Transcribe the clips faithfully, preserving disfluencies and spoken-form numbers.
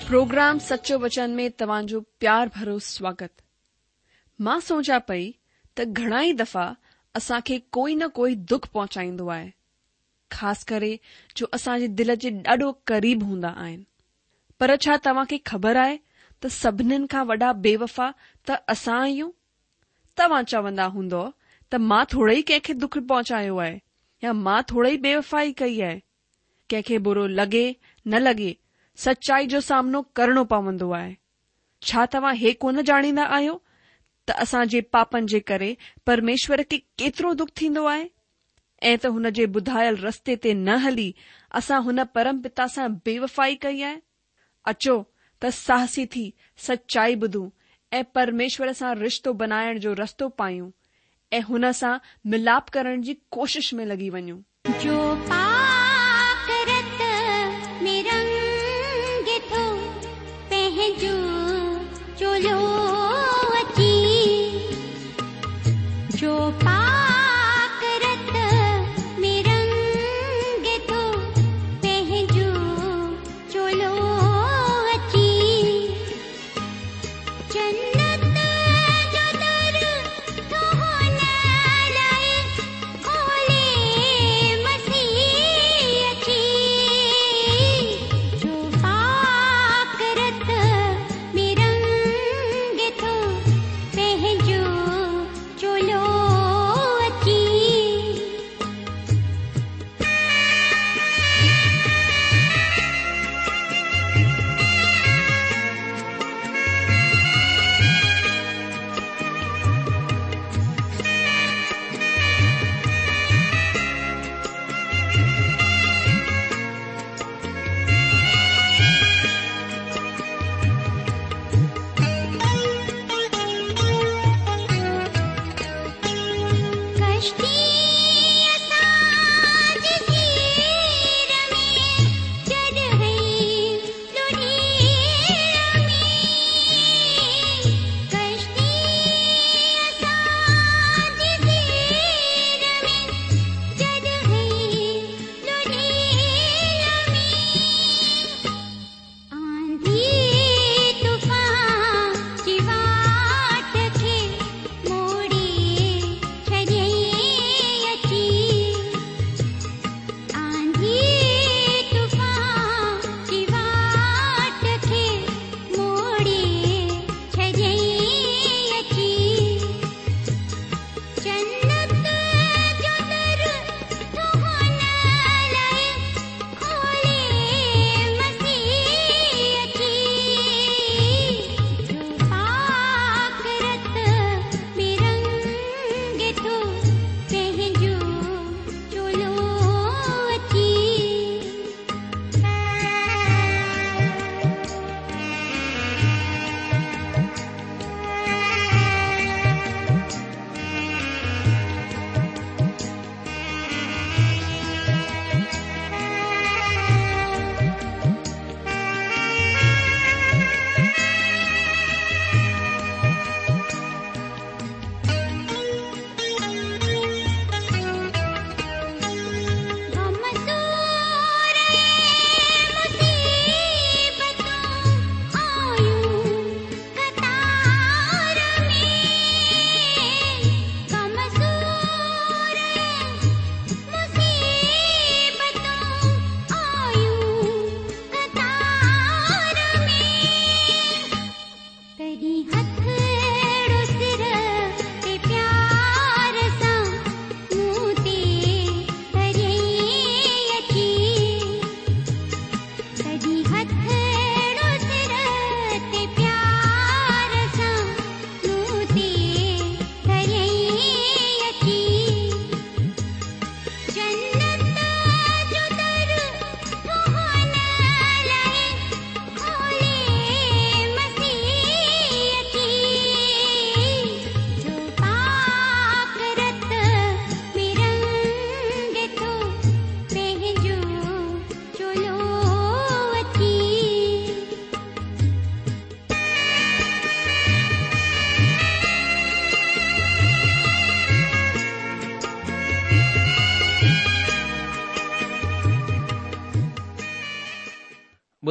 Programme सचो वचन में तव्हांजो प्यार भरो स्वागत। मां सोचा पई त घणा ई दफ़ा असांखे कोई न कोई दुख पहुचाईंदो आहे, ख़ासि करे जो असांजे दिल जे ॾाढो क़रीब हूंदा आहिनि। पर छा तव्हांखे ख़बर आहे त सभिनीनि खां वॾा बेवफ़ा त असां आहियूं? तव्हां चवंदा हूंदो त मां थोड़े ई कंहिंखे दुख पहुचायो आहे या मां थोड़े ई बेवफ़ाई कई आहे। कंहिंखे बुरो लॻे न लॻे, सचाई जो सामनो करणो पवंदो आहे। छा तव्हां हे कोन ॼाणींदा आहियो त असांजे पापनि जे करे परमेश्वर खे केतिरो दुख थींदो आहे ऐं त हुन जे ॿुधायल रस्ते ते न हली असां हुन परम पिता सां बेवफ़ाई कई आहे? अचो त साहसी थी सचाई ॿुधूं ऐं परमेश्वर सां रिश्तो बनाइण जो रस्तो पायूं ऐं हुन सां मिलाप करण जी कोशिश में लॻी वञूं। जो पाक रत में रंग थो पंहिंजो चोलो अची, जो पाक रत में रंग थो पंहिंजो चोलो अची, जन्नत जो दर थो हुन लाइ खोले मसीह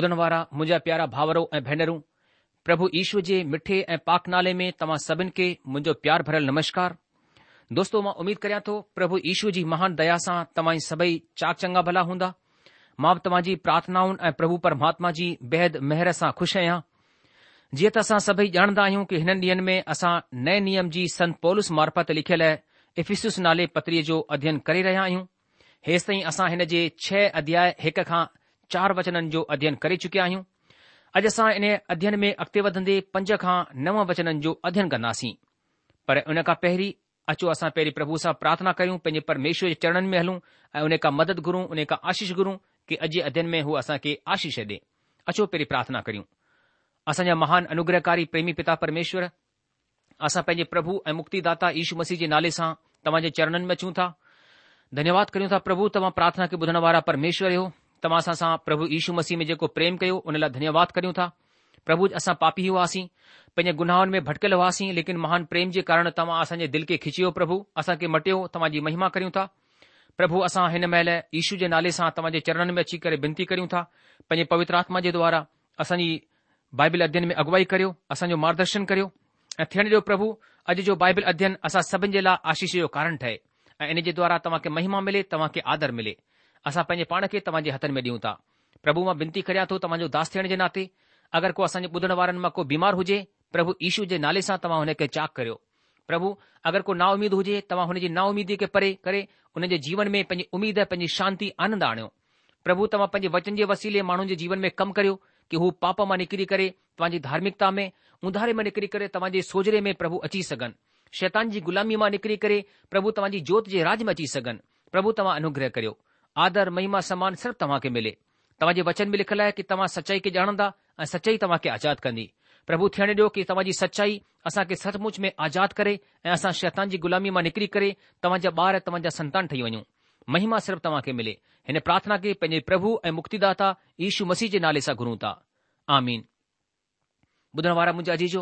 ॿुधण वारा मुंहिंजा प्यारा भाउरो ऐं भेनरूं, प्रभु ईश्वर जे मिठे ऐं पाक नाले में तव्हां सभिनि खे मुंहिंजो प्यार भरियल नमस्कार। दोस्तो, मां उमीद करियां थो प्रभु ईश्वर जी महान दया सां तव्हां सभई चाक चङा भला हूंदा। मां बि तव्हांजी प्रार्थनाउनि ऐं प्रभु परमात्मा जी बेहद महर सां खु़शि आहियां। जीअं त असां सभई ॼाणंदा आहियूं कि हिननि ॾींहनि में असां नए नियम जी संत पौलुस मार्फत लिखियल इफिसुस नाले पत्रीअ जो अध्ययन करे रहिया आहियूं। हेसि ताईं असां हिन जे छह अध्याय हिक खां चार वचननि जो अध्ययन करे चुकिया आहियूं। अॼु असां इन अध्ययन में अॻिते वधंदे पंज खां नव वचननि जो अध्ययन कंदासीं। पर उन खां पहिरीं अचो असां पहिरीं प्रभु सां प्रार्थना करियूं, पंहिंजे परमेश्वर जे चरणनि में हलूं ऐं उन खां मदद घुरूं, उन खां आशीष घुरूं कि अॼु जे अध्ययन में हू असांखे आशीष ॾे। अचो पहिरीं प्रार्थना करियूं। असांजा महान अनुग्रहकारी प्रेमी पिता परमेश्वर, असां पंहिंजे प्रभु ऐं मुक्तिदाता यीशु मसीह जे नाले सां तव्हांजे चरणनि में अचूं था। धन्यवाद करियूं था प्रभु, तव्हां प्रार्थना खे ॿुधण वारा परमेश्वर आहियो। तव्हां असां सां प्रभु यीशु मसीह में जेको प्रेम कयो उन लाइ धन्यवाद करियूं था। प्रभु, असां पापी हुआसीं, पंहिंजे गुनाहनि में भटकियल हुआसीं, लेकिन महान प्रेम जे कारण तव्हां असांजे दिलि खे खिचियो, प्रभु असांखे मटियो। तव्हांजी महिमा करियूं था प्रभु। असां हिन महिल यीशु जे नाले सां तव्हांजे चरणनि में अची करे विनती करियूं था, पंहिंजे पवित्र आत्मा जे द्वारा असांजी बाइबल अध्ययन में अगुवाई करियो, असांजो मार्गदर्शन करियो ऐं थियण ॾियो प्रभु अॼु जो बाइबल अध्ययन असां सभिनि जे लाइ आशीष जो कारण ठहे ऐं इन जे द्वारा तव्हांखे महिमा मिले, तव्हांखे आदर मिले। असां पंहिंजे पाण खे तव्हांजे हथनि में ॾियूं था। प्रभु, मां विनती करियां थो तव्हांजो दास थियण जे नाते, अगरि को असांजे ॿुधण वारनि मां को बीमार हुजे, प्रभु यीशु जे नाले सां तव्हां हुन खे चाक करियो। प्रभु, अगरि को ना उमीद हुजे, तव्हां हुन जी ना उमीदी खे परे करे हुन जे जीवन में पंहिंजी उमीद, पंहिंजी शांती, आनंद आणियो। प्रभु, तव्हां पंहिंजे वचन जे वसीले माण्हुनि जे जीवन में कमु करियो कि हू पाप मां निकिरी करे तव्हांजी धार्मिकता में, उंधारे में निकिरी करे तव्हांजे सोजरे में प्रभु अची सघनि, शैतान जी गुलामी मां निकिरी करे प्रभु तव्हांजी जोत जे राज में अची सघनि। प्रभु, तव्हां अनुग्रह करियो। आदर, महिमा, सम्मान सिर्फ़ु तव्हांखे मिले। तव्हांजे वचन में लिखियलु आहे कि तव्हां सचाई खे ॼाणंदा ऐं सचाई तव्हांखे आज़ाद कंदी। प्रभु, थियण ॾियो कि तव्हांजी सचाई असांखे सचमुच में आज़ाद करे ऐं असां शैतान जी गुलामी मां निकिरी करे तव्हांजा ॿार, तव्हांजा संतान ठही वञूं। महिमा सिर्फ़ु तव्हांखे मिले। हिन प्रार्थना खे पंहिंजे प्रभु ऐं मुक्तिदाता यीशु मसीह जे नाले सां घुरूं था। आमीन। ॿुधण वारा मुंहिंजा अजीजो,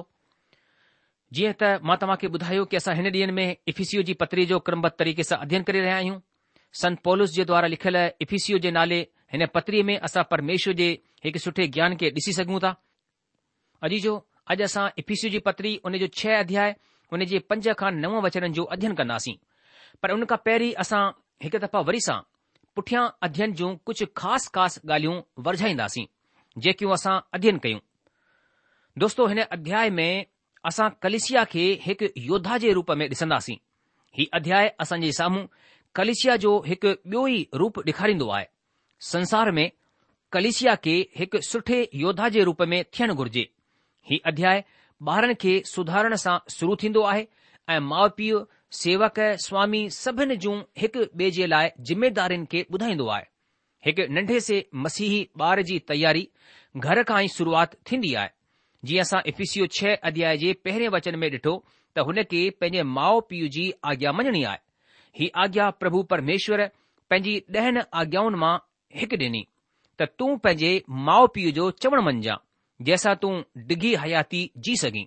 जीअं त मां तव्हांखे ॿुधायो कि असां हिन ॾींहनि में इफिसियो जी पत्री जो क्रमबद्ध तरीक़े सां अध्ययन करे रहिया आहियूं। संत पौलुस जे द्वारा लिखियल इफिसियो जे नाले हिन पत्रीअ में असां परमेश्वर जे हिकु सुठे ज्ञान खे ॾिसी सघूं था। अजीजो, अॼु असां इफिसियो जी पत्री उन जो छह अध्याय उन जे पंज खां नव वचननि जो अध्ययन कंदासीं। पर उन खां पहिरीं असां हिकु दफ़ा वरी सां पुठियां अध्ययन जूं कुझु ख़ासि ख़ासि ॻाल्हियूं वरझाईंदासीं जेकियूं असां अध्ययन कयूं। दोस्तो, हिन अध्याय में असां कलिसिया खे हिकु योद्धा जे रूप में ॾिसंदासीं। हीउ अध्याय असांजे साम्हूं कलिसिया जो हिकु ॿियो ई रूप ॾेखारींदो आहे। संसार में कलिसिया खे हिकु सुठे योद्धा जे रूप में थियणु घुर्जे। हीउ अध्याय ॿारनि खे सुधारण सां शुरू थींदो आहे ऐं माउ पीउ, सेवक, स्वामी सभिनि जूं हिकु ॿिए जे लाइ ज़िमेदारियुनि खे ॿुधाईंदो आहे। हिकु नंढे से मसीही ॿार जी तयारी घर खां ई शुरूआति थींदी आहे। जीअं असां इफिसियो छह अध्याय जे पहिरें वचन में ॾिठो त हुन खे पंहिंजे माउ पीउ जी आज्ञा मञणी आहे। ही आज्ञा प्रभु परमेश्वर पंहिंजी ॾहनि आज्ञाउनि मां हिकु ॾिनी त तूं पंहिंजे माउ पीउ जो चवणु मञजां, जंहिंसां तूं डिघी हयाती जी सघीं।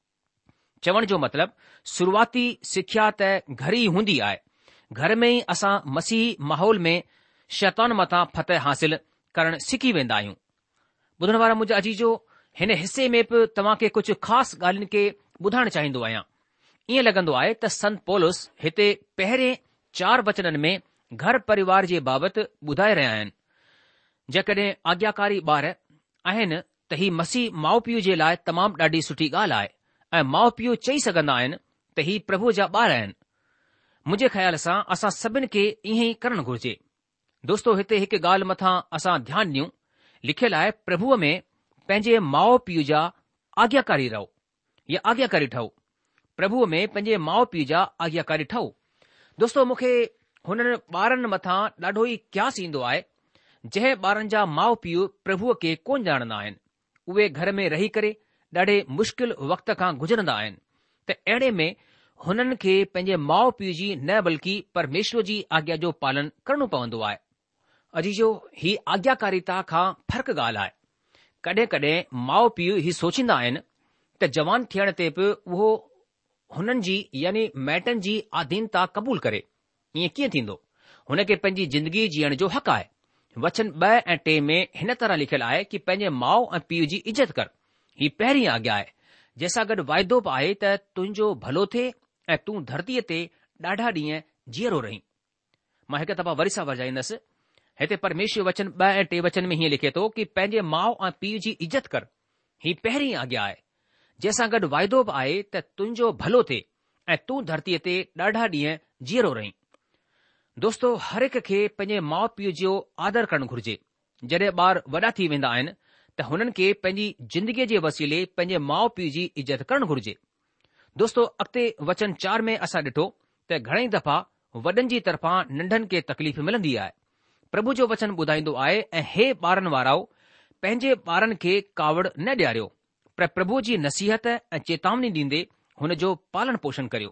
चवण जो मतिलबु शुरूआती सिख्या त घर ई हूंदी आहे। घर में ई असां मसीही माहौल में शैतान मथां फतह हासिल करणु सिखी वेंदा आहियूं। ॿुधण वारा मुंहिंजा अजीजो, हिन हिसे में बि तव्हां खे कुझु ख़ासि ॻाल्हियुनि खे ॿुधाइणु चाहींदो आहियां। ईअं लॻंदो आहे त संत पौलुस हिते पहिरें चार वचननि में घर परिवार जे बाबति ॿुधाए रहिया आहिनि। जेकॾहिं आज्ञाकारी ॿार आहिनि त ही मसीह माउ पीउ जे लाइ तमामु ॾाढी सुठी ॻाल्हि आहे ऐं माउ पीउ चई सघंदा आहिनि त ही प्रभु जा ॿार आहिनि। मुंहिंजे ख़्याल सां असां सभिनि खे ईअं ई करणु घुर्जे। दोस्तो, हिते हिकु ॻाल्हि मथां असां ध्यानु ॾियूं। लिखियलु आहे प्रभुअ में पंहिंजे माउ पीउ जा आज्ञाकारी रहो या आज्ञाकारी ठहो। प्रभुअ में पंहिंजे माउ पीउ जा आज्ञाकारी ठहो। दोस्तो, मूंखे हुननि ॿारनि मथां ॾाढो ई क्यास ईंदो आहे जंहिं ॿारनि जा माउ पीउ प्रभुअ खे कोन ॼाणंदा आहिनि। उहे घर में रही करे ॾाढे मुश्किल वक़्त खां गुज़रंदा आहिनि त अहिड़े में हुननि खे पंहिंजे माउ पीउ जी न बल्कि परमेश्वर जी आज्ञा जो पालन करणो पवंदो आहे। अजीजो, ही आज्ञाकारिता खां फ़र्क़ु ॻाल्हि आहे। कॾहिं कॾहिं माउ पीउ ही सोचींदा आहिनि त जवान थियण ते बि उहो हुननि जी यानी माइटनि जी आधीनता क़बूल करे। ईअं कीअं थींदो? हुन खे पंहिंजी ज़िंदगी जीअण जो हक़ आहे। वचन ब ऐं टे में हिन तरह लिखियलु आहे कि पंहिंजे माउ ऐं पीउ जी इज़त कर। ही पहिरीं आज्ञा आहे, जंहिंसां गॾु वाइदो बि आहे त तुंहिंजो भलो थिए ऐं तूं धरतीअ ते ॾाढा ॾींहं जीअरो रहीं। मां हिकु दफ़ा वरी सां वजाईंदुसि। हिते परमेश्वर वचन ब ऐं टे वचन में हीअं लिखे थो कि पंहिंजे माउ ऐं पीउ जी इज़त कर। ही पहिरीं आज्ञा आहे, जंहिंसां गॾु वाइदो बि आहे त तुंहिंजो भलो थिए ऐं तूं धरतीअ ते ॾाढा ॾींहं जीअरो रहीं। दोस्तो, हर हिक खे पंहिंजे माउ पीउ जो आदर करणु घुर्जे। जॾहिं ॿार वॾा थी वेंदा आहिनि त हुननि खे पंहिंजी ज़िंदगीअ जे वसीले पंहिंजे माउ पीउ जी इज़त करणु घुर्जे। दोस्तो, अॻिते वचन चार में असां ॾिठो त घणेई दफ़ा वॾनि जी तरफ़ां नंढनि खे तकलीफ़ मिलंदी आहे। प्रभु जो वचन ॿुधाईंदो आहे, ऐं हे ॿारनि वाराओ, पंहिंजे ॿारनि खे कावड़ न ॾियारियो, पर प्रभु जी नसीहत ऐं चेतावनी ॾींदे हुन जो पालन पोषण करियो।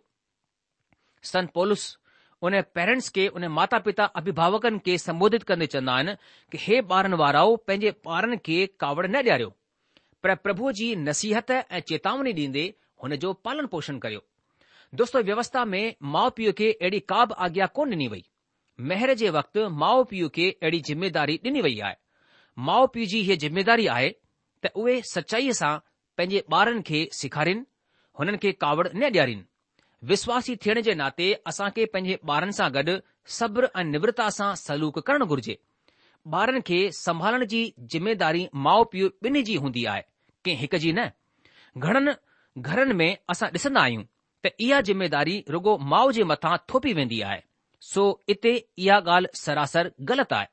संत पौलुस उन पेरेंट्स खे, उन माता पिता अभिभावकनि खे संबोधित कंदे चवंदा आहिनि कि हे ॿारनि वाराओ, पंहिंजे ॿारनि खे कावड़ न ॾियारियो, पर प्रभु जी नसीहत ऐं चेतावनी ॾींदे हुन जो पालन पोषण करियो। दोस्तो, व्यवस्था में माउ पीउ खे अहिड़ी का बि आज्ञा कोन ॾिनी वई। महर जे वक़्तु माउ पीउ खे अहिड़ी ज़िमेदारी ॾिनी वई आहे। माउ पीउ जी हीअ ज़िमेदारी आहे त उहे सचाईअ सां पंहिंजे ॿारनि खे सेखारीनि, हुननि खे कावड़ न ॾियारीनि। विश्वासी थियण जे नाते असां खे पंहिंजे ॿारनि सां गॾु सब्र ऐं निवृता सां सलूक करणु घुर्जे। ॿारनि खे संभालण जी ज़िमेदारी माउ पीउ ॿिन्ही जी हूंदी आहे, कंहिं हिक जी न। घणनि घरनि में असां ॾिसंदा आहियूं त इहा ज़िमेदारी रुगो माउ जे मथां थोपी वेंदी आहे। सो इते इहा ॻाल्हि सरासर ग़लति आहे।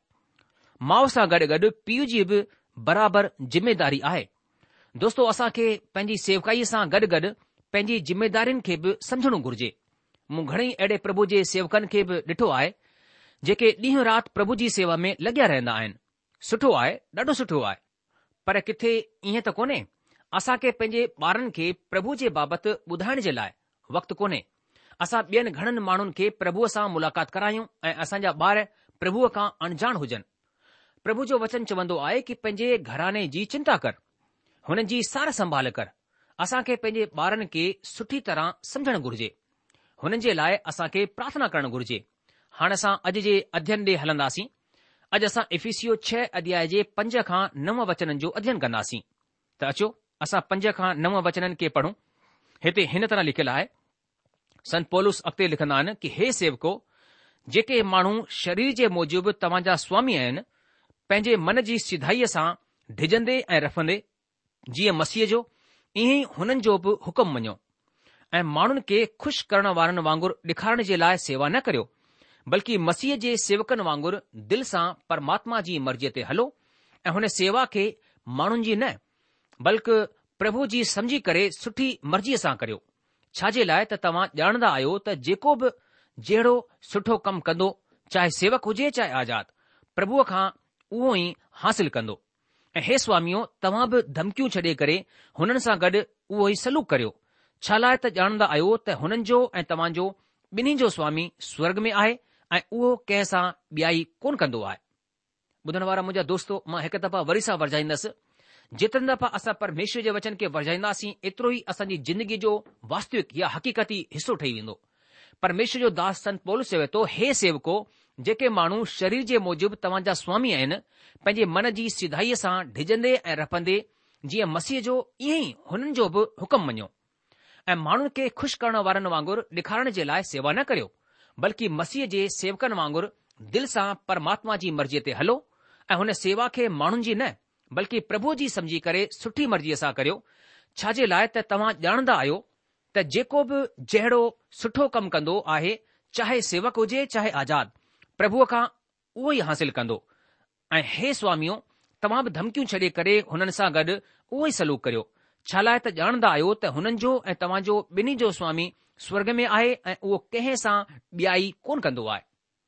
माउ सां गॾु गॾु पीउ जी बि बराबरि ज़िमेदारी आहे। दोस्तो, असां खे पंहिंजी सेवकाईअ सां गॾु गॾु पंहिंजी ज़िमेदारियुनि खे बि समझणो घुर्जे। मूं घणेई अहिड़े प्रभु जे सेवकनि खे बि ॾिठो आहे जेके ॾींहुं राति प्रभु जी सेवा में लॻिया रहंदा आहिनि। सुठो आहे, ॾाढो सुठो आहे, पर किथे ईअं त कोन्हे। असां खे पंहिंजे ॿारनि खे प्रभु जे बाबति ॿुधाइण जे लाइ वक़्तु कोन्हे। असां ॿियनि घणनि माण्हुनि खे प्रभुअ सां मुलाक़ात करायूं ऐं असांजा ॿार प्रभुअ खां अणजाण हुजनि। प्रभु जो वचन चवंदो आहे कि पंहिंजे घराने जी चिंता कर, हुननि जी सार संभाल कर। असां खे पंहिंजे ॿारनि खे सुठी तरह समझणु घुर्जे। हुननि जे लाइ असां खे प्रार्थना करणु घुर्जे। हाणे असां अॼु जे अध्ययन ॾे हलंदासीं। अॼु असां इफिसियो छह अध्याय जे पंज खां नव वचननि जो अध्ययन कंदासीं। त अचो असां पंज खां नव वचननि खे पढ़ूं। हिते हिन तरह लिखियलु आहे। संत पौलुस अॻिते लिखंदा आहिनि कि हे सेवको, जेके माण्हू शरीर जे मूजिबि तव्हांजा स्वामी आहिनि, पंहिंजे मन जी सिधाईअ सां ढिजंदे ऐं रफंदे जीअं मसीह जो, ईअं ई हुननि जो बि हुकुम मञो। ऐं माण्हुनि खे खु़शि करण वारनि वांगुरु ॾेखारण जे लाइ सेवा न करियो, बल्कि मसीह जे सेवकनि वांगुरु दिलि सां परमात्मा जी मर्ज़ीअ ते हलो ऐं हुन सेवा खे माण्हुनि जी न बल्कि प्रभु जी समझी करे सुठी मर्ज़ीअ सां करियो। छा जे लाइ त तव्हां ॼाणंदा आहियो त जेको बि जहिड़ो सुठो कमु कंदो, चाहे सेवक हुजे चाहे आज़ाद, प्रभुअ खां उहो ई हासिल कंदो। ऐं हे स्वामियो, तव्हां बि धमकियूं छॾे करे हुननि सां गॾु उहो ई सलूक करियो। छा लाइ त ॼाणंदा आहियो त हुननि जो ऐं तव्हांजो ॿिन्ही जो स्वामी स्वर्ग में आहे ऐं उहो कंहिं सां ॿियाई कोन कंदो आहे। ॿुधण वारा मुंहिंजा दोस्तो, मां हिकु दफ़ा वरी सां वरजाईंदुसि। जेतिरनि दफ़ा असां परमेश्वर जे वचन खे वरजाईंदासीं, एतिरो ई असांजी ज़िंदगी जो वास्तविक या हक़ीक़ती हिसो ठही वेंदो। परमेश्वर जो दास संत पौलुस चवे थो, हे सेवको, जेके माण्हू शरीर जे मूजिबि तव्हांजा स्वामी आहिनि, पंहिंजे मन जी सिधाईअ सां ढिजंदे ऐं रफंदे जीअं मसीह जो, ईअं ई हुननि जो बि हुकुम मञो। ऐं माण्हुनि खे खु़शि करण वारनि वांगुरु ॾेखारण जे लाइ सेवा न करियो, बल्कि मसीह जे सेवकनि वांगुरु दिलि सां परमात्मा जी मर्ज़ीअ ते हलो ऐं हुन सेवा खे माण्हुनि जी न बल्कि प्रभु जी समझी करे सुठी मर्ज़ीअ सां करियो। छा जे लाइ त तव्हां ॼाणंदा आहियो त जेको बि जहिड़ो सुठो कमु कंदो आहे, चाहे सेवक हुजे चाहे आज़ाद, प्रभुअ खां उहो ई हासिल कंदो। ऐं हे स्वामियो, तव्हां बि धमकियूं छॾे करे हुननि सां गॾु उहो ई सलूक करियो। छा लाइ त ॼाणंदा आहियो त हुननि जो ऐं तव्हांजो ॿिन्ही जो स्वामी स्वर्ग में आहे ऐं उहो कंहिं सां ॿियाई कोन कंदो आहे।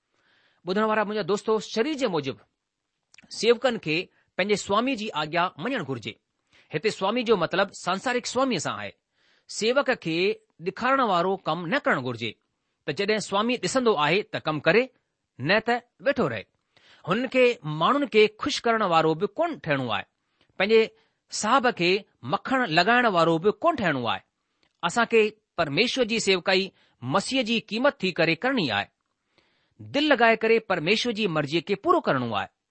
ॿुधण वारा मुंहिंजा दोस्तो, शरीर जे मूजिबि सेवकनि खे पंहिंजे स्वामी जी आज्ञा मञणु घुर्जे। हिते स्वामी जो मतिलबु सांसारिक स्वामीअ सां आहे। सेवक खे ॾेखारण वारो कमु न करणु घुर्जे त जॾहिं स्वामी ॾिसंदो आहे त कमु करे, न त वेठो रहे। हुननि खे माण्हुनि खे खु़शि करण वारो बि कोन ठहिणो आहे। पंहिंजे साहब खे मखण लॻाइण वारो बि कोन ठहिणो आहे। असां खे परमेश्वर जी सेवकाई मसीह जी क़ीमत थी करे करणी आहे। दिलि लॻाए करे परमेश्वर जी मर्ज़ीअ खे पूरो करणो आहे।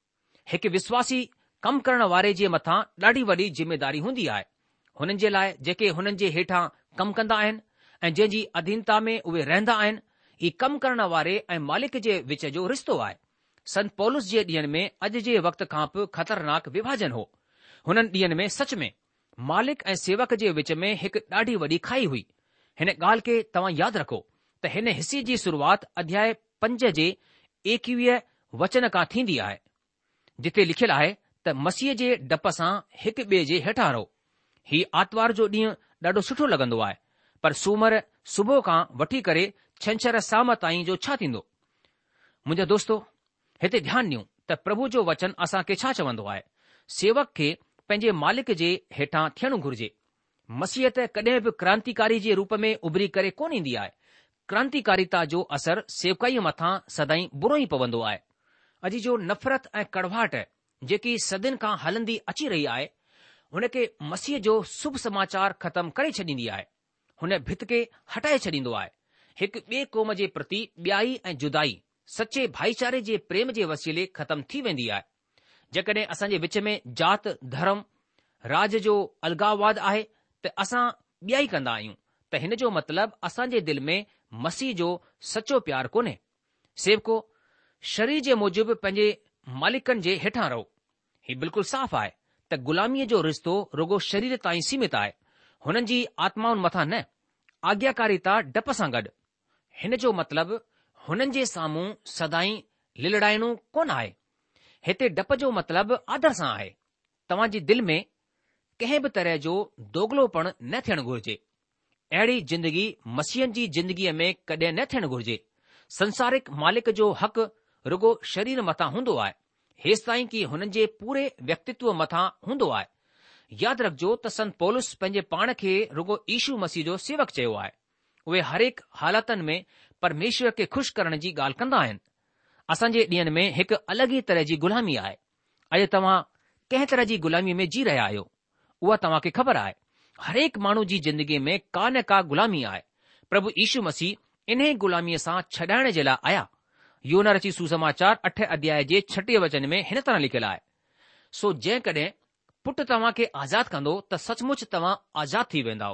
हिकु विश्वासी कमु करण वारे जे मथां ॾाढी वॾी ज़िमेदारी हूंदी आहे। हुननि जे लाइ जेके हुननि जे हेठां कमु कंदा आहिनि ऐं जंहिंजी अधीनता में उहे रहंदा आहिनि, ही कमु करण वारे ऐं मालिक जे विच जो रिश्तो आहे। संत पौलुस जे ॾींहनि में अॼु जे वक़्त खां बि ख़तरनाक विभाजन हो। हुननि ॾींहनि में सच में मालिक ऐं सेवक जे विच में हिकु ॾाढी वॾी खाई हुई। हिन ॻाल्हि खे तव्हां यादि रखो त हिन हिसे जी शुरूआति अध्याय पंज जे एकवीह वचन खां थींदी आहे, जिथे लिखियलु आहे त मसीह जे डप सां हिकु ॿिए जे हेठां रहो। ही आर्तवार जो ॾींहुं ॾाढो सुठो लॻंदो आहे, पर सूमर सुबुह खां वठी करे छंछर शाम ताईं जो छा थींदो? मुंहिंजा दोस्तो, हिते ध्यानु ॾियूं त प्रभु जो वचन असां खे छा चवंदो आहे। सेवक खे पंहिंजे मालिक जे हेठां थियणु घुर्जे। मसीहत कॾहिं बि क्रांतिकारी जे रूप में उभरी करे कोन ईंदी आहे। क्रांतिकारिता जो असर सेवकाईअ मथां सदाईं बुरो ई पवंदो आहे। अॼु जो नफ़रत ऐं कड़वाहट जेकी सदियुनि खां हलंदी अची रही आहे, हुन खे मसीह जो शुभ समाचार ख़तमु करे छॾींदी आहे। हुन भित खे हटाए छॾींदो आहे। हिकु ॿिए क़ौम जे प्रति ॿियाई ऐं जुदाई सचे भाईचारे जे प्रेम जे वसीले ख़तमु थी वेंदी आहे। जेकॾहिं असांजे विच में जात धर्म राज जो अलगाववाद आहे त असां ॿियाई कंदा आहियूं, त हिन जो मतिलबु असांजे दिलि में मसीह जो सचो प्यारु कोन्हे। सेवको शरीर जे मूजिबि पंहिंजे मालिकनि जे हेठां रहो। हीउ बिल्कुलु साफ़ आहे त ग़ुलामीअ जो रिश्तो रुगो शरीर ताईं सीमित आहे, हुननि जी आत्माउनि मथां न। आज्ञाकारिता डप सां गॾु। हिन जो मतिलबु हुननि जे साम्हूं सदाईं लिलड़ाइणो कोन आहे। हिते डप जो मतिलबु आदर सां आहे। तव्हां जी दिलि में कंहिं बि तरह जो दोगलोपण न थियणु घुर्जे। अहिड़ी जिंदगी मसीहनि जी जिंदगीअ में कॾहिं न थियणु घुर्जे। संसारिक मालिक जो हक़ रुगो शरीर मथां हूंदो आहे, हेसि ताईं कि हुननि जे पूरे व्यक्तित्व मथां हूंदो आहे। यादि रखिजो त संत पौलुस पंहिंजे पाण खे रुगो यीशु मसीह जो सेवक चयो आहे। उहे हरेक हालातनि में परमेश्वर खे खु़शि करण जी ॻाल्हि कंदा आहिनि। असांजे ॾींहनि में हिकु अलॻि ई तरह जी ग़ुलामी आहे। अॼु तव्हां कंहिं तरह जी ग़ुलामीअ में जी रहिया आहियो, उहा तव्हां खे ख़बर आहे। हरेक माण्हू जी ज़िंदगीअ में का न का ग़ुलामी आहे। प्रभु यीशु मसीह इन ग़ुलामीअ सां छॾाइण जे लाइ आया। योना रची सुसमाचार अठ अध्याय जे छटीह वचन में हिन तरह लिखियलु आहे, सो जेकॾहिं पुटु तव्हां खे आज़ादु कंदो त सचमुच तव्हां आज़ादु थी वेंदा।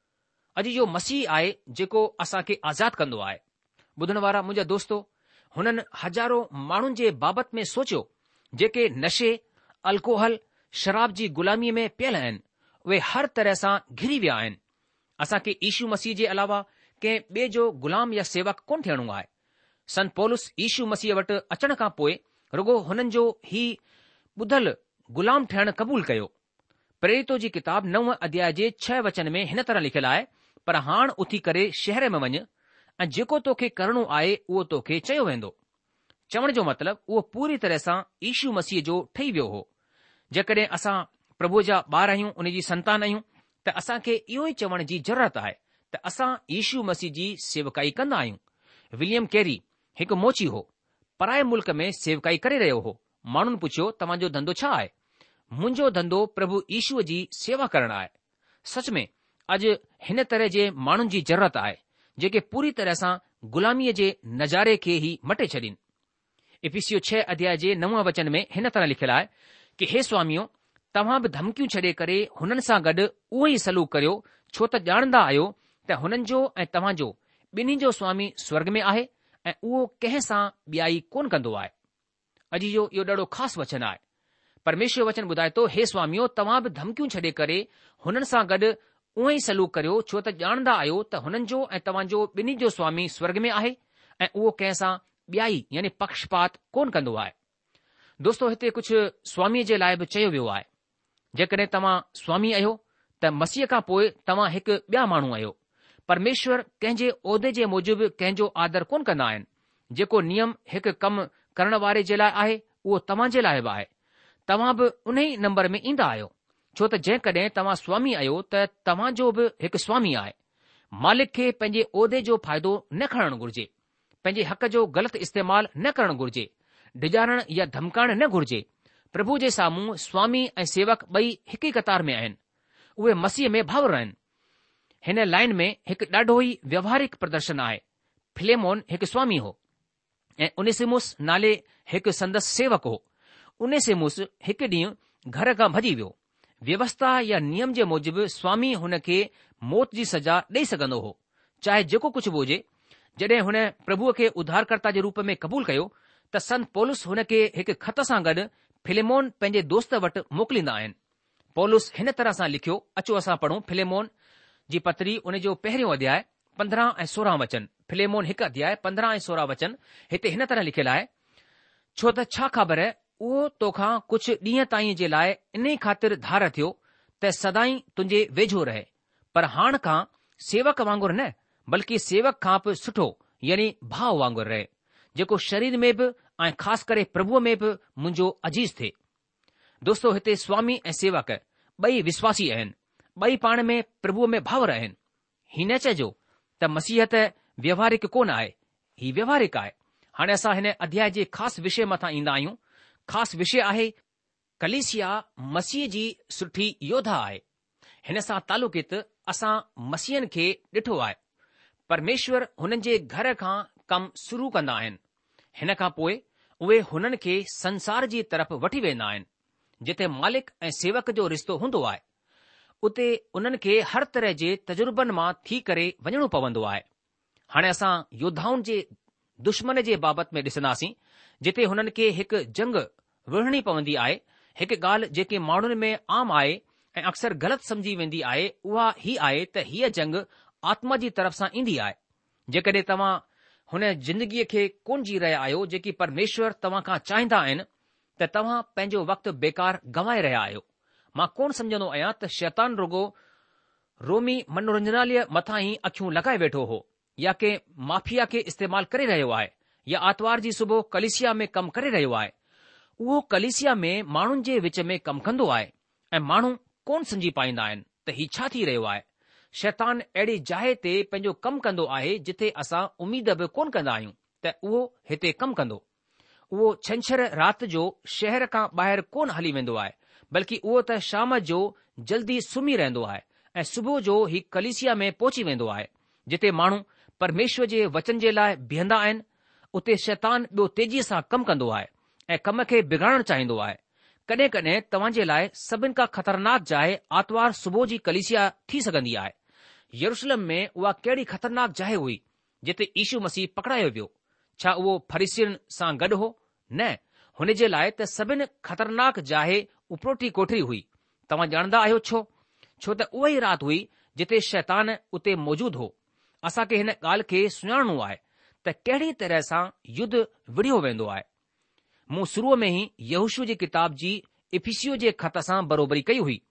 अॼु जो मसीह आहे जेको असां खे आज़ादु कंदो आहे। ॿुधण वारा मुंहिंजा दोस्तो, हुननि हज़ारो माण्हुनि जे बाबति में सोचियो जेके नशे अल्कोहल शराब जी ग़ुलामीअ में पियल आहिनि। उहे हर तरह सां घिरी विया आहिनि। असां खे यीशु मसीह जे अलावा कंहिं ॿिए जो ग़ुलाम या सेवक कोन थियणो आहे। संत पौलुस यीशु मसीह वटि अचण खां पोइ रुगो हुननि जो ही ॿुधल ग़ुलाम थियणु क़बूल कयो। प्रेरितो जी किताब नव अध्याय जे छह वचन में हिन तरह लिखियलु आहे, पर हाण उथी करे शहर में वञ ऐं जेको तोखे करणो आहे उहो तोखे चयो वेंदो। चवण जो मतिलबु उहो पूरी तरह सां यीशु मसीह जो ठही वियो हो। जेकॾहिं असां प्रभु जा ॿार आहियूं, उन जी संतान आहियूं, त असां खे इहो ई चवण जी ज़रूरत आहे त असां यीशु मसीह जी सेवकाई कंदा आहियूं। विलियम कैरी हिकु मोची हो, पराए मुल्क में सेवकाई करे रहियो हो। माण्हुनि पुछियो, तव्हांजो धंधो छा आहे? मुंहिंजो धंधो प्रभु यीशुअ जी सेवा करणु आहे। सच में अॼु हिन तरह जे माण्हुनि जी ज़रूरत आहे जेके पूरी तरह सां ग़ुलामीअ जे नज़ारे खे ई मटे छॾीनि। इफिसियो छह अध्याय जे नव वचन में हिन तरह लिखियलु आहे कि हे स्वामियो, तव्हां बि धमकियूं छॾे करे हुननि सां गॾु उहो ई सलूक करियो, छो त ॼाणंदा आहियो त हुननि जो ऐं तव्हांजो ॿिन्ही जो स्वामी स्वर्ग में आहे ऐं उहो कंहिं सां ॿियाई कोन कंदो आहे। अॼु जो इहो ॾाढो ख़ासि वचन आहे। परमेश्वर वचन ॿुधाए थो, हे स्वामियो, तव्हां बि धमकियूं छॾे करे हुननि सां गॾु उहो ई सलूक करियो, छो त ॼाणंदा आहियो त हुननि जो ऐं तव्हांजो ॿिन्ही जो स्वामी स्वर्ग में आहे ऐं उहो कंहिं सां ॿियाई यानी पक्षपात कोन कंदो आहे। दोस्तो, हिते कुझु स्वामीअ जे लाइ बि चयो वियो आहे। जेकॾहिं तव्हां स्वामी आहियो त मसीह खां पोइ तव्हां हिकु ॿिया माण्हू आहियो। परमेश्वर कंहिंजे उहिदे जे मूजिबि कंहिंजो आदर कोन कंदा आहिनि। जेको नियम हिकु कमु करण वारे जे लाइ आहे, उहो तव्हां जे लाइ बि आहे। तव्हां बि उन ई नंबर में ईंदा आहियो, छो त जेकॾहिं तव्हां स्वामी आहियो त तव्हां जो बि हिकु स्वामी आहे। मालिक खे पंहिंजे उहिदे जो फ़ाइदो न खणणु घुर्जे, पंहिंजे हक़ जो ग़लति इस्तेमालु न करणु घुर्जे, डिॼारण या धमकाइण न घुर्जे। प्रभु जे साम्हूं स्वामी ऐं सेवक ॿई हिकु ई कतार में आहिनि। उहे मसीह में भाउर आहिनि। हिन लाइन में हिकु ॾाढो ई व्यवहारिक प्रदर्शन आहे। फिलेमोन हिकु स्वामी हो ऐं उनेसिमुस नाले हिकु संदसि सेवक हो। उनेसिमुस हिकु ॾींहुं घर खां भॼी वियो। व्यवस्था या नियम जे मूजिबि स्वामी हुन खे मौत जी सज़ा ॾेई सघंदो हो, चाहे जेको कुझु बि हुजे। जॾहिं हुन प्रभुअ खे उद्धारकर्ता जे रूप में क़बूल कयो त संत पौलुस हुन खे हिकु ख़त सां गॾु फिलेमोन पंहिंजे दोस्त वटि मोकिलींदा आहिनि। पौलुस हिन तरह सां लिखियो, अचो असां पढ़ूं फिलेमोन जी पत्री, उन जो पहिरियों अध्याय पंद्रहं ऐं सोरहं वचन। फिलेमोन हिकु अध्याय पंद्रहं ऐं सोरहं वचन हिते हिन तरह लिखियलु आहे, छो त छा ख़बर उहो तोखां कुझु ॾींहं ताईं जे लाइ इन ख़ातिर धार थियो त सदाई तुंहिंजे वेझो रहे, पर हाण खां सेवक वांगुरु न, बल्कि सेवक खां बि सुठो यानी भाउ वांगुरु रहे, जेको शरीर में बि ऐं ख़ासि करे प्रभुअ में बि मुंहिंजो अजीज़ थिए। दोस्तो, हिते स्वामी ऐं सेवक ॿई विश्वासी आहिनि, ॿई पाण में प्रभुअ में भाउर आहिनि। ही न चइजो त मसीहत व्यवहारिक कोन आहे, ही व्यवहारिक आहे। हाणे असां हिन अध्याय जे ख़ासि विषय मथां ईंदा आहियूं। ख़ासि विषय आहे कलीसिया मसीह जी सुठी योद्धा आहे। हिन सां तालुकित असां मसीहनि खे ॾिठो आहे। परमेश्वर हुननि जे घर खां कमु शुरू कंदा आहिनि, हिन खां पोइ उहे हुननि खे संसार जी तरफ़ वठी वेंदा आहिनि। जिथे मालिक ऐं सेवक जो रिश्तो हूंदो आहे, उते उन्हनि खे हर तरह जे तजुर्बनि मां थी करे वञणो पवंदो आहे। हाणे असां योद्धाउनि जे दुश्मन जे बाबति में ॾिसंदासीं, जिथे हुननि खे हिकु जंग विढ़णी पवंदी आहे। हिकु ॻाल्हि जेके माण्हुनि में आम आहे ऐं अक्सर ग़लति सम्झी वेंदी आहे, उहा ही आहे त हीअ जंग आत्मा जी तरफ़ सां ईंदी आहे। जेकॾहिं तव्हां हुन ज़िंदगीअ खे कोन जी रहिया आहियो जेकी परमेश्वर तव्हां खां चाहींदा आहिनि, त तव्हां पंहिंजो वक़्तु बेकार गंवाए रहिया आहियो। मां कोन सम्झंदो आहियां त शैतान रुगो रोमी मनोरंजनालय मथां ई अखियूं लॻाए वेठो हो, या के माफिया खे इस्तेमालु करे रहियो आहे, या आतवार जी सुबुह कलीसिया में कमु करे रहियो आहे। उहो कलीसिया में माण्हुनि जे विच में कमु कंदो आहे ऐं माण्हू कोन सम्झी पाईंदा आहिनि त ही छा थी रहियो आहे। शैतान अहिड़ी जाइ ते पंहिंजो कमु कंदो आहे जिथे असां उमीद बि कोन कंदा आहियूं त उहो हिते कमु कंदो। उहो छंछरु राति जो शहर खां ॿाहिरि कोन हली वेंदो आहे, बल्कि उहो त शाम जो जल्दी सुम्ही रहंदो आहे ऐं सुबुह जो ही कलीसिया में पहुची वेंदो आहे। जिते माण्हू परमेश्वर जे वचन जे लाइ बीहंदा आहिनि, उते शैतान ॿियो तेज़ीअ सां कमु कंदो आहे ऐं कम खे बिगाड़णु चाहींदो आहे। कॾहिं कॾहिं तव्हां जे लाइ सभिनि खां ख़तरनाक जाइ आतवार सुबुह जी कलीसिया थी सघंदी आहे। यरूशलेम में उहा कहिड़ी ख़तरनाक जाइ हुई जिते यीशू मसीह पकड़ायो वियो। छा उहो फरीसियुनि सां गॾु हो? न, हुन जे लाइ त सभिनि ख़तरनाक जाइ उपरोटी कोठरी हुई। तव्हां ॼाणंदा आहियो छो? छो त उहा ई राति हुई जिते शैतान उते मौजूदु हो। असांखे हिन ॻाल्हि खे सुञाणणो आहे त कहिड़ी तरह सां युद्ध विढ़ियो वेंदो आहे। मूं शुरूअ में ई यहोशू जी किताब जी इफिसियो जे ख़त सां बरोबरी कई हुई।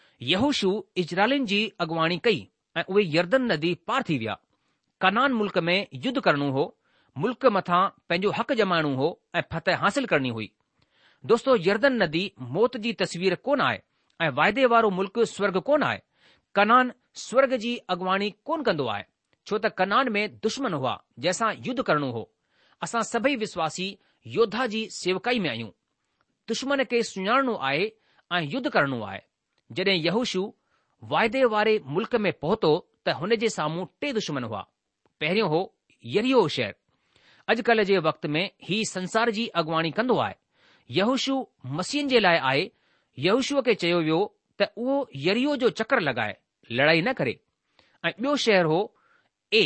यहोशू इजराइलिन जी अॻुवाणी कई ऐं उहे यरदन नदी पार थी विया। कनान मुल्क में युद्ध करणो हो, मुल्क मथां पंहिंजो हक़ जमाइणो हो ऐं फतह हासिल करणी हुई। दोस्तो, यरदन नदी मौत जी तस्वीर कोन आहे ऐं वाइदे वारो मुल्क स्वर्ग कोन आहे। कनान स्वर्ग जी अॻुवाणी कोन कंदो आहे, छो त कनान में दुश्मन हुआ जंहिंसां युद्ध करणो हो। असां सभई विश्वासी योद्धा जी सेवकाई में आहियूं। दुश्मन खे सुञाणणो आहे ऐं युद्ध करणो आहे। जॾहिं यहोशू वाइदे वारे मुल्क में पहुतो त हुन जे साम्हूं टे दुश्मन हुआ। पहिरियों हो यरीहो शहर। अॼुकल्ह जे वक़्त में ही संसार जी अॻुवाणी कंदो आहे। यहोशू मसीहनि जे लाइ आहे। यहोशूअ खे चयो वियो त उहो यरीहो जो चकर लॻाए, लड़ाई न करे। ऐं ॿियो शहर हो ए,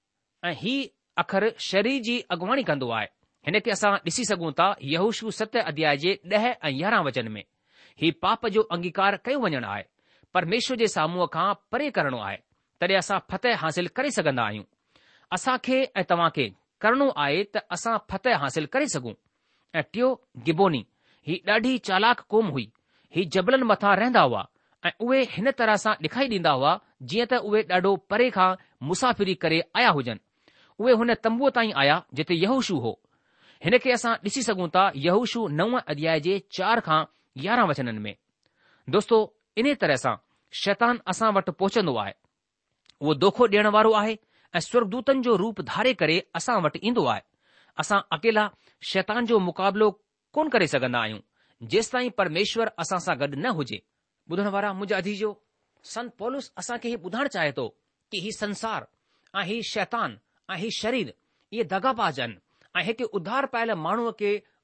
ऐं ही अखर शरीर जी अॻुवाणी कंदो आहे। हिन खे असां ॾिसी सघूं था यहोशू सत अध्याय जे ॾह ऐं यारहं वचन में। ही पाप जो अंगीकार कयो वञणु आहे, परमेश्वर जे साम्हूं खां परे करणो आहे, तॾहिं असां फतह हासिल करे सघंदा आहियूं। असांखे ऐं तव्हां खे करणो आहे त असां फतह हासिल करे सघूं। ऐं टियों गिबोनी, ही ॾाढी चालाक क़ौम हुई। ही जबलनि मथां रहंदा हुआ ऐं उहे हिन तरह सां ॾेखारी ॾींदा हुआ जीअं त उहे ॾाढो परे खां मुसाफ़िरी करे आया हुजनि। उहे हुन तंबूअ ताईं आया जिते यहोशू हो। हिन खे असां ॾिसी सघूं था यहोशू नव अध्याय जे चार खां यारहं वचननि में। दोस्तो, इन तरह सां शैतान असां वटि पहुचंदो आहे। उहो दोखो ॾियण वारो आहे ऐं स्वर्गदूतनि जो रूप धारे करे असां वटि ईंदो आहे। असां अकेला शैतान जो मुक़ाबिलो कोन करे सघंदा आहियूं जेसि ताईं परमेश्वर असां सां गॾु न हुजे। ॿुधण वारा मुंहिंजा अजीजो, संत पौलुस असांखे हीउ ॿुधाइणु चाहे थो कि ही संसार ऐं ही शैतान ऐं ही शरीर इहे दगाबाज आहिनि ऐं हिकु उद्धार पायल माण्हूअ खे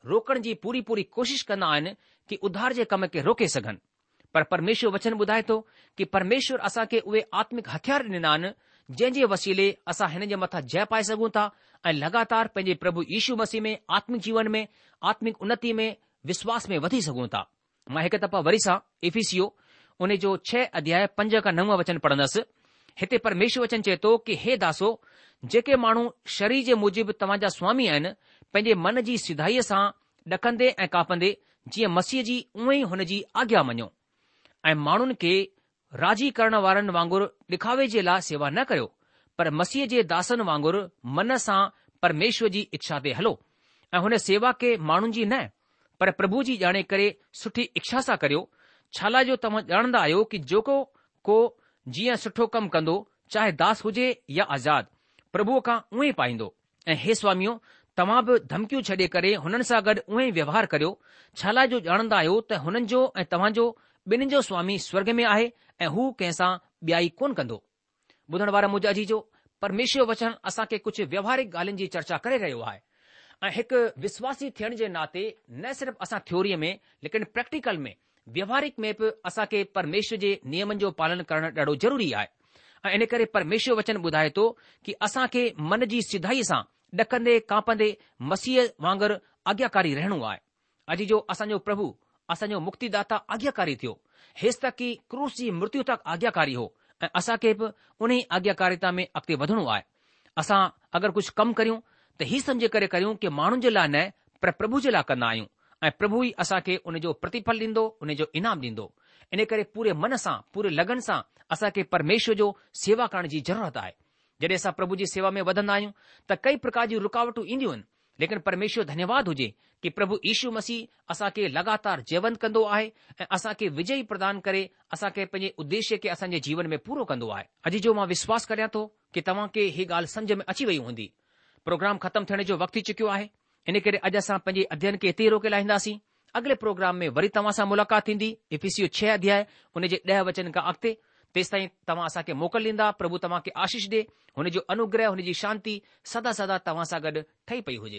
रोकण जी पूरी पूरी कोशिश कंदा आहिनि कि उद्धार जे कम खे रोके सघनि। पर परमेश्वर वचन ॿुधाए थो कि परमेश्वर असां खे उहे आत्मिक हथियार ॾिना आहिनि जंहिं जे वसीले असां हिन जे मथां जय पाए सघूं था ऐं लगातार पंहिंजे प्रभु यीशू मसीह में आत्मिक जीवन में आत्मिक उन्नति में विश्वास में वधी सघूं था। मां हिकु दफ़ा वरी सां इफिसियो उन जो छह अध्याय पंज खां नव वचन पढ़ंदसि। हिते परमेश्वर वचन चए थो कि हे दासो, जेके माण्हू शरीर जे मूजिबि तव्हांजा स्वामी आहिनि, पंहिंजे मन जी सिधाईअ सां ॾकंदे ऐं कापंदे जीअं मसीह जी उएं ई हुन जी आज्ञा मञो ऐं माण्हुनि खे राज़ी करण वारनि वांगुरु ॾिखावे जे लाइ सेवा न करियो, पर मसीह जे दासनि वांगुरु मन सां परमेश्वर जी इच्छा ते हलो ऐं हुन सेवा खे माण्हुनि जी न पर प्रभु जी ॼाणे करे सुठी इच्छा सां करियो। छाला जो तव्हां ॼाणंदा आहियो कि जेको को जीअं सुठो कमु कंदो, चाहे दास हुजे या आज़ाद, प्रभुअ खां उएं पाईंदो। ऐं हे स्वामियो, तव्हां बि धमकियूं छॾे करे हुननि सां गॾु उएं व्यवहार करियो। छाला जो ॼाणंदा आहियो त हुननि जो ऐं तव्हांजो ॿिन्हिनि जो स्वामी स्वर्ग में आहे ऐं हू कंहिंसां ॿियाई कोन कंदो। ॿुधण वारा मुंहिंजा जीजो, परमेश्वर वचन असां खे कुझु व्यवहारिक ॻाल्हियुनि जी चर्चा करे रहियो आहे ऐं हिकु विश्वासी थियण जे नाते न सिर्फ़ असां थ्योरीअ में लेकिन प्रैक्टिकल में व्यवहारिक में बि असां खे परमेश्वर जे नियमनि जो पालन करणु ॾाढो ज़रूरी आहे। ऐं इन करे परमेश्वर वचन ॿुधाए थो कि असां खे मन जी सिधाई सां ॾकंदे कांपंदे मसीह वांगुरु आज्ञाकारी रहणो आहे। अॼु जो असांजो प्रभु असांजो मुक्तिदाता आज्ञाकारी थियो, हेसि तक कि क्रूस जी मृत्यु तक आज्ञाकारी हो ऐं असां खे बि उन ई आज्ञाकारिता में अॻिते वधणो आहे। असां अगरि कुझु कमु करियूं त ही सम्झे करे करियूं कि माण्हुनि जे लाइ न पर प्रभु जे लाइ कंदा आहियूं ऐं प्रभु ई असां खे उन जो प्रतिफल ॾींदो, उन जो इनाम ॾींदो। इन करे पूरे मन सां पूरे लगन सां असां खे परमेश्वर जो सेवा करण जी ज़रूरत आहे। जॾहिं असां प्रभु जी सेवा में वधंदा आहियूं त कई प्रकार जी रुकावटूं ईंदियूं आहिनि, लेकिन परमेश्वर धन्यवाद हुजे कि प्रभु यीशू मसीह असां खे लगातार जीवंत कंदो आहे ऐं असां खे विजयी प्रदान करे असां खे पंहिंजे उद्देश्य खे असांजे जीवन में पूरो कंदो आहे। अॼु जो मां विश्वास करियां थो कि तव्हां खे हीअ ॻाल्हि सम्झ में अची वई हूंदी। प्रोग्राम ख़तमु थियण जो वक़्तु थी चुकियो आहे, इन करे अॼु असां पंहिंजे अध्ययन खे हिते रोके लाहींदासीं। अॻिले प्रोग्राम में वरी तव्हां सां मुलाक़ात थींदी इफिसियो छह अध्याय उन जे ॾह वचन खां अॻिते। तेसि ताईं तव्हां असां खे मोकल ॾींदा। प्रभु तव्हां खे आशीष ॾे, हुन जो अनुग्रह, हुन जी शांती सदा सदा तव्हां सां गॾु ठही पई हुजे।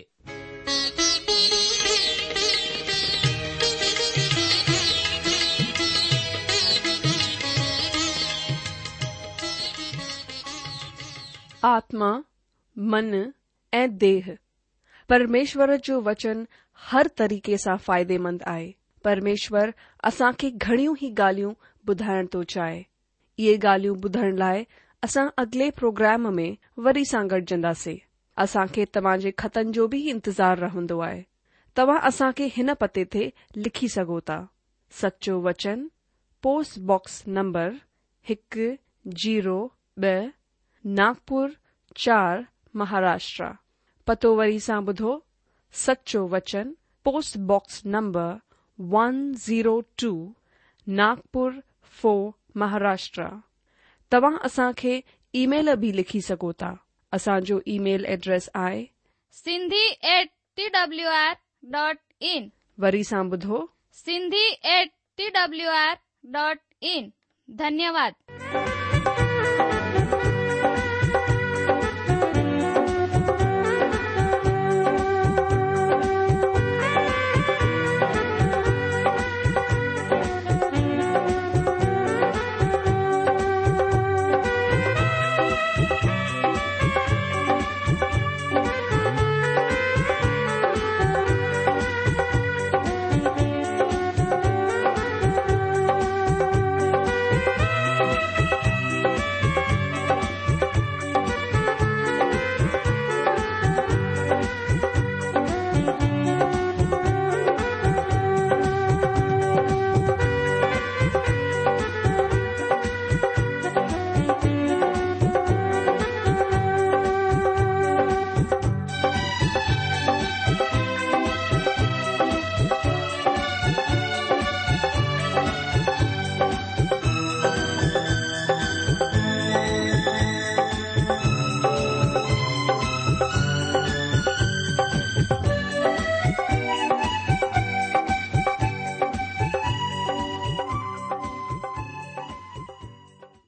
आत्मा, मन ऐं देह। परमेश्वर जो वचन हर तरीक़े सां फ़ाइदेमंद आहे। परमेश्वर असां खे घणियूं ई ॻाल्हियूं ॿुधाइण थो चाहे। इहे ॻाल्हियूं ॿुधण लाइ असां अॻिले प्रोग्राम में वरी सां गॾिजंदासीं। असां खे तव्हां जे ख़तनि जो बि इंतज़ार रहंदो आहे। तव्हां असां खे हिन पते ते लिखी सघो था। सचो वचन, पोस्ट बॉक्स नंबर हिकु जीरो ॿ, नागपुर चार, महाराष्ट्र। पतो वरी सां ॿुधो। सचो वचन, post box number one zero two, Nagpur four, Maharashtra. तव्हां असां खे ईमेल बि लिखी सघो था। असांजो ईमेल एड्रेस आहे Sindhi at T W R dot in. वरी सां ॿुधो। Sindhi at T W R dot in. धन्यवाद।